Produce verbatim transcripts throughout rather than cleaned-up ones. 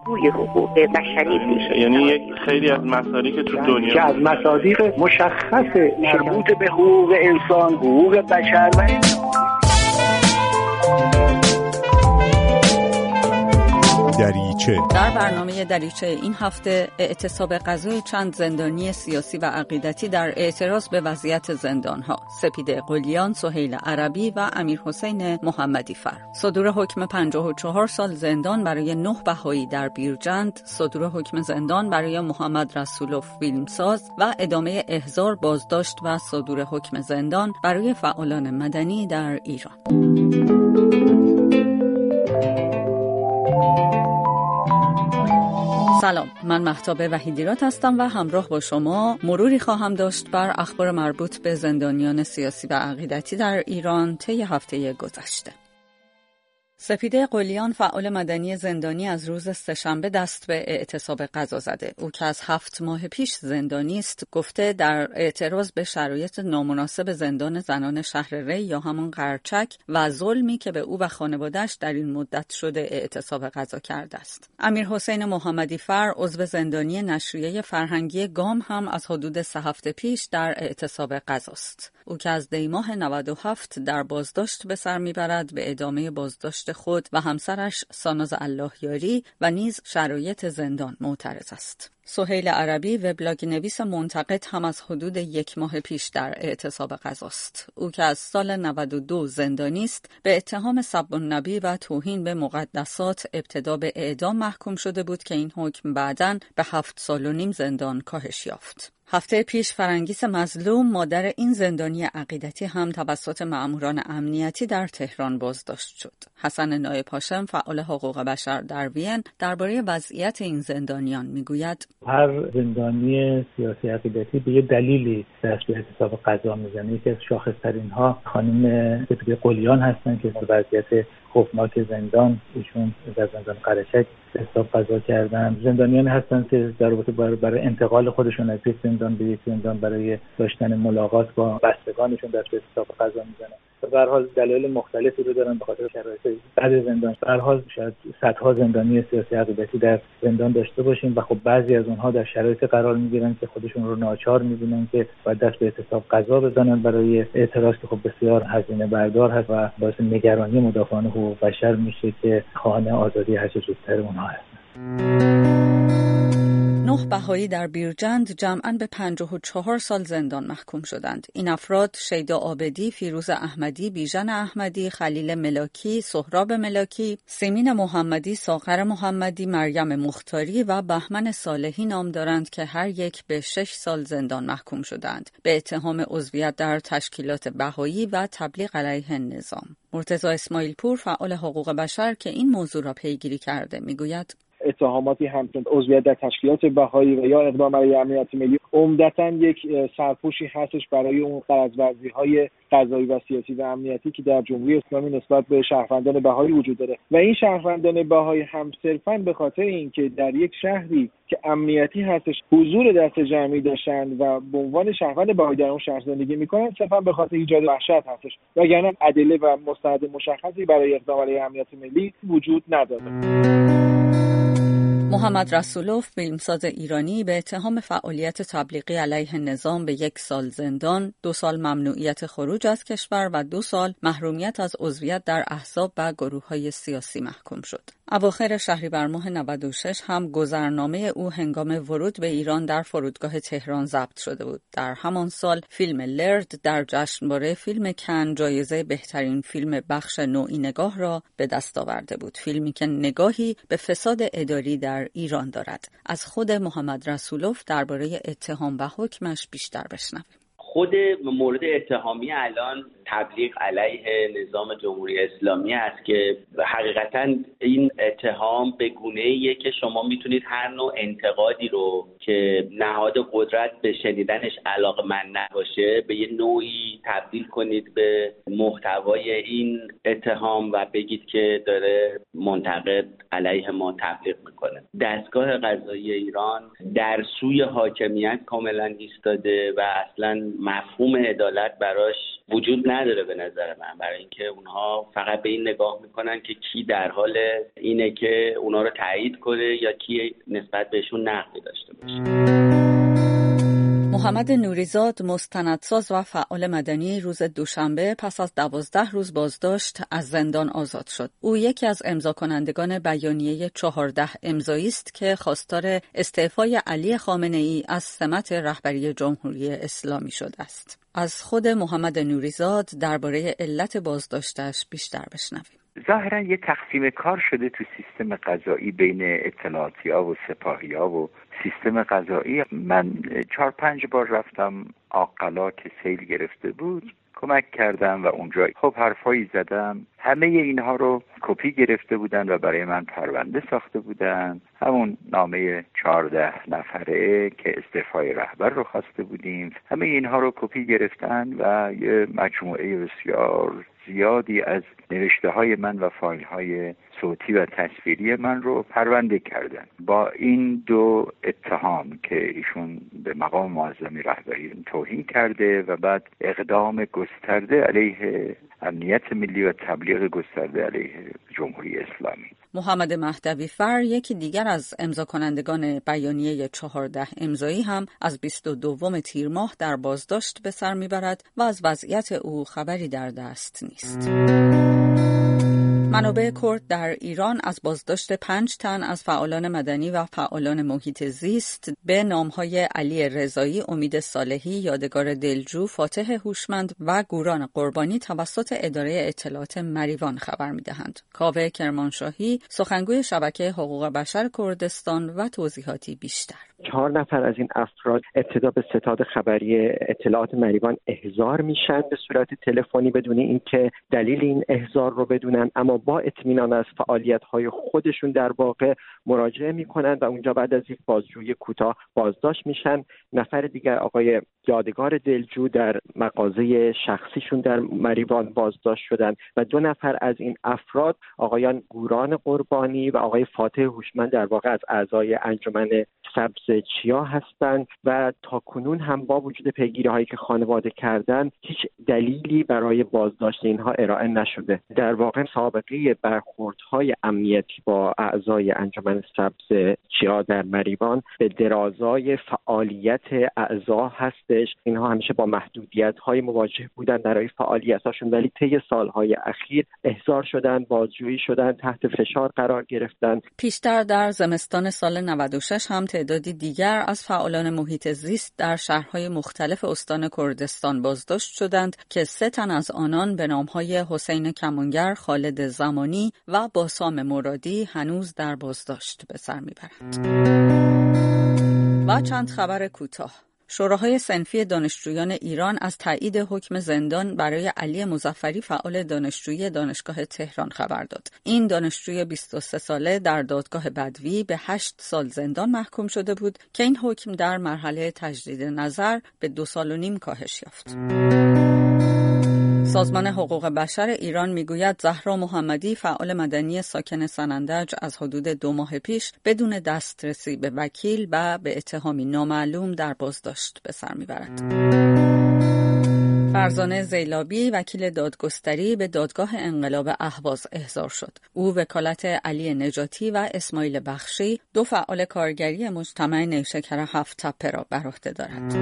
پهلوی حقوق بشری میشه. یعنی یک خیلی از مصادیق که تو دنیا که از مصادیق مشخص مربوط به حقوق انسان، حقوق بشر و دریچه. در برنامه دریچه این هفته اعتصاب غذای چند زندانی سیاسی و عقیدتی در اعتراض به وضعیت زندانها: سپیده قلیان، سهیل عربی و امیرحسین محمدی فر. صدور حکم پنجاه و چهار سال زندان برای نه بهایی در بیرجند، صدور حکم زندان برای محمد رسولوف فیلمساز و ادامه احضار، بازداشت و صدور حکم زندان برای فعالان مدنی در ایران. سلام، من مهتاب وحیدیرات هستم و همراه با شما مروری خواهم داشت بر اخبار مربوط به زندانیان سیاسی و عقیدتی در ایران طی هفته گذشته. سپیده قلیان، فعال مدنی زندانی، از روز سه‌شنبه دست به اعتصاب غذا زده. او که از هفت ماه پیش زندانی است، گفته در اعتراض به شرایط نامناسب زندان زنان شهر ری یا همان قرچک و ظلمی که به او و خانواده‌اش در این مدت شده اعتصاب غذا کرده است. امیرحسین محمدی فر، عضو زندانی نشریه فرهنگی گام، هم از حدود سه هفته پیش در اعتصاب غذا است. او که از دی ماه نود و هفت در بازداشت به سر میبرد، به ادامه بازداشت خود و همسرش ساناز اللهیاری و نیز شرایط زندان معترض است. سهیل عربی، وبلاگ نویس منتقد، هم از حدود یک ماه پیش در اعتصاب غذا است. او که از سال نود و دو زندانی است، به اتهام سب النبی و توهین به مقدسات ابتدا به اعدام محکوم شده بود که این حکم بعداً به هفت سال و نیم زندان کاهش یافت. هفته پیش فرنگیس مظلوم، مادر این زندانی عقیدتی، هم توسط مأموران امنیتی در تهران بازداشت شد. حسن نایب هاشم، فعال حقوق بشر در وین، درباره وضعیت این زندانیان میگوید: هر زندانی سیاسی عقیدتی به یه دلیلی دست به اعتصاب غذا میزنه. یکی از شاخص‌ترین ها خانم سپیده قلیان هستن که در وضعیت خوفناک زندان ایشون در زندان قرچک اعتصاب غذا کردن. زندانیان هستن که در رابطه برای انتقال خودشون از یک زندان به یک زندان برای داشتن ملاقات با بستگانشون دست به اعتصاب غذا میزنن. به هر حال دلایل مختلفی رو دارن، به خاطر شرایط بد زندان. به هر حال شاید صدها زندانی سیاسی عقیدتی در زندان داشته باشیم و خب بعضی از اونها در شرایط قرار میگیرن که خودشون رو ناچار میبینن که باید دست به اعتصاب غذا بزنن برای اعتراض که خب بسیار هزینه بردار هست و باعث نگرانی مدافعان حقوق بشر میشه که خواهان آزادی هر چه زودتر اونها هستن. نه بهایی در بیرجند جمعاً به پنجاه و چهار سال زندان محکوم شدند. این افراد شیدا عابدی، فیروز احمدی، بیژن احمدی، خلیل ملاکی، سهراب ملاکی، سیمین محمدی، ساغر محمدی، مریم مختاری و بهمن صالحی نام دارند که هر یک به شش سال زندان محکوم شدند به اتهام عضویت در تشکیلات بهایی و تبلیغ علیه نظام. مرتضی اسماعیل پور، فعال حقوق بشر که این موضوع را پیگیری کرده، میگوید: اتهاماتی همچون عضویت در تشکیلات بهایی و یا اقدام علیه امنیت ملی عمدتاً یک سرپوشی هستش برای اون قرض‌ورزی‌های قضایی و سیاسی و امنیتی که در جمهوری اسلامی نسبت به شهروندان بهایی وجود داره و این شهروندان بهایی هم صرفاً به خاطر اینکه در یک شهری که امنیتی هستش حضور دست جمعی داشتن و به عنوان شهروند بهایی در اون شهر زندگی میکنن، صرفاً به خاطر ایجاد وحشت هستش، وگرنه ادله و مستند مشخصی برای اقدام علیه امنیت ملی وجود نداره. محمد رسولوف، فیلمساز ایرانی، به اتهام فعالیت تبلیغی علیه نظام به یک سال زندان، دو سال ممنوعیت خروج از کشور و دو سال محرومیت از عضویت در احزاب و گروه‌های سیاسی محکوم شد. اواخر شهریور ماه نود و شش هم گذرنامه او هنگام ورود به ایران در فرودگاه تهران ضبط شده بود. در همان سال فیلم لرد در جشنواره فیلم کن جایزه بهترین فیلم بخش نوعی نگاه را به دست آورده بود. فیلمی که نگاهی به فساد اداری در ایران دارد. از خود محمد رسولوف درباره اتهام و حکمش بیشتر بشنویم. خود مورد اتهامی الان تبلیغ علیه نظام جمهوری اسلامی است که حقیقتا این اتهام به گونه‌ایه که شما میتونید هر نوع انتقادی رو که نهاد قدرت به شنیدنش علاقه‌مند نباشه به یه نوعی تبدیل کنید به محتوای این اتهام و بگید که داره منتقد علیه ما تبلیغ میکنه. دستگاه قضایی ایران در سوی حاکمیت کاملا ایستاده و اصلا مفهوم عدالت براش وجود نداره به نظر من، برای اینکه اونها فقط به این نگاه میکنن که کی در حال اینه که اونا رو تایید کنه یا کی نسبت بهشون نقدی داشته باشه. محمد نوریزاد، مستندساز و فعال مدنی، روز دوشنبه پس از دوازده روز بازداشت از زندان آزاد شد. او یکی از امضا کنندگان بیانیه چهارده امضایی است که خواستار استعفای علی خامنه‌ای از سمت رهبری جمهوری اسلامی شده است. از خود محمد نوریزاد درباره علت بازداشتش بیشتر بشنویم. ظاهرا یه تقسیم کار شده تو سیستم قضایی بین اطلاعاتی‌ها و سپاهی‌ها و سیستم قضایی. من چهار پنج بار رفتم عاقلا که سیل گرفته بود، کمک کردم و اونجا خب حرفایی زدم. همه اینها رو کپی گرفته بودن و برای من پرونده ساخته بودن، همون نامه چهارده نفره که استعفای رهبر رو خواسته بودیم. همه اینها رو کپی گرفتن و یه مجموعه بسیار زیادی از نوشته های من و فایل های صوتی و تصویری من رو پرونده کردن با این دو اتهام که ایشون به مقام معظم رهبری توهین کرده و بعد اقدام گسترده علیه امنیت ملی و تبلیغ گسترده علیه جمهوری اسلامی. محمد مهدوی فر، یکی دیگر از امضا کنندگان بیانیه چهارده امضایی، هم از بیست و دوم تیر ماه در بازداشت به سر میبرد و از وضعیت او خبری در دست نیست. منابع کرد در ایران از بازداشت پنج تن از فعالان مدنی و فعالان محیط زیست به نامهای علی رضایی، امید صالحی، یادگار دلجو، فاتح هوشمند و گوران قربانی توسط اداره اطلاعات مریوان خبر می‌دهند. کاوه کرمانشاهی، سخنگوی شبکه حقوق بشر کردستان، و توضیحاتی بیشتر. چهار نفر از این افراد ابتدا به ستاد خبری اطلاعات مریوان احضار میشن به صورت تلفنی بدون اینکه دلیل این احضار رو بدونن، اما با اطمینان از فعالیت‌های خودشون در واقع مراجعه میکنن و اونجا بعد از یک بازجویی کوتاه بازداشت میشن. نفر دیگر آقای یادگار دلجو در مغازه شخصیشون در مریوان بازداشت شدن و دو نفر از این افراد آقایان گوران قربانی و آقای فاتح هوشمند در واقع از اعضای انجمن سبز چیا هستند و تاکنون هم با وجود پیگیری‌هایی که خانواده کردن هیچ دلیلی برای بازداشت اینها ارائه نشده. در واقع سابقه برخوردهای امنیتی با اعضای انجمن سبز چیا در مریوان به درازای فعالیت اعضا هستش. اینها همیشه با محدودیت‌های مواجه بودن برای فعالیت‌هاشون، ولی طی سال‌های اخیر احضار شدن، بازجویی شدن، تحت فشار قرار گرفتن. پیشتر در زمستان سال نود و شش هم تعدادی دیگر از فعالان محیط زیست در شهرهای مختلف استان کردستان بازداشت شدند که سه تن از آنان به نام‌های حسین کمانگر، خالد زمانی و باسام مرادی هنوز در بازداشت به سر میبرند. و چند خبر کوتاه. شوراهای صنفی دانشجویان ایران از تایید حکم زندان برای علی مظفری، فعال دانشجویی دانشگاه تهران، خبر داد. این دانشجوی بیست و سه ساله در دادگاه بدوی به هشت سال زندان محکوم شده بود که این حکم در مرحله تجدید نظر به دو سال و نیم کاهش یافت. سازمان حقوق بشر ایران میگوید زهرا محمدی، فعال مدنی ساکن سنندج، از حدود دو ماه پیش بدون دسترسی به وکیل و به اتهامی نامعلوم در بازداشت به سر میبرد. فرزانه زیلابی، وکیل دادگستری، به دادگاه انقلاب اهواز احضار شد. او وکالت علی نجاتی و اسماعیل بخشی، دو فعال کارگری مجتمع نیشکر هفت تپه را بر عهده دارد.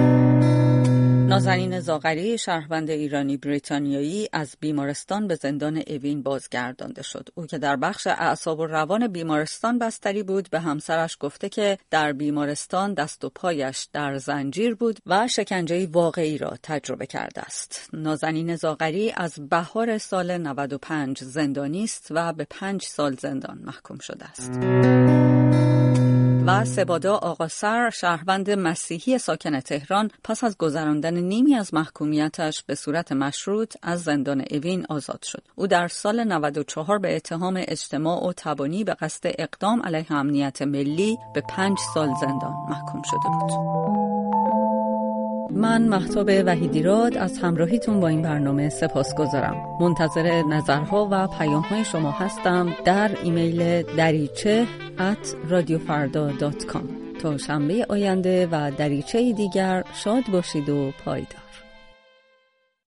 نازنین زاغری، شهروند ایرانی بریتانیایی، از بیمارستان به زندان اوین بازگردانده شد. او که در بخش اعصاب و روان بیمارستان بستری بود، به همسرش گفته که در بیمارستان دست و پایش در زنجیر بود و شکنجه‌ای واقعی را تجربه کرده است. نازنین زاغری از بهار سال نود و پنج زندانی است و به پنج سال زندان محکوم شده است. و سبادا آقاسر، شهروند مسیحی ساکن تهران، پس از گذراندن نیمی از محکومیتش به صورت مشروط از زندان اوین آزاد شد. او در سال نود و چهار به اتهام اجتماع و تبانی به قصد اقدام علیه امنیت ملی به پنج سال زندان محکوم شده بود. من مهتاب وحیدیراد از همراهیتون با این برنامه سپاسگزارم. منتظر نظرها و پیام‌های شما هستم در ایمیل دریچه ات رادیو فردا دات کام. تا شنبه آینده و دریچه دیگر، شاد باشید و پایدار.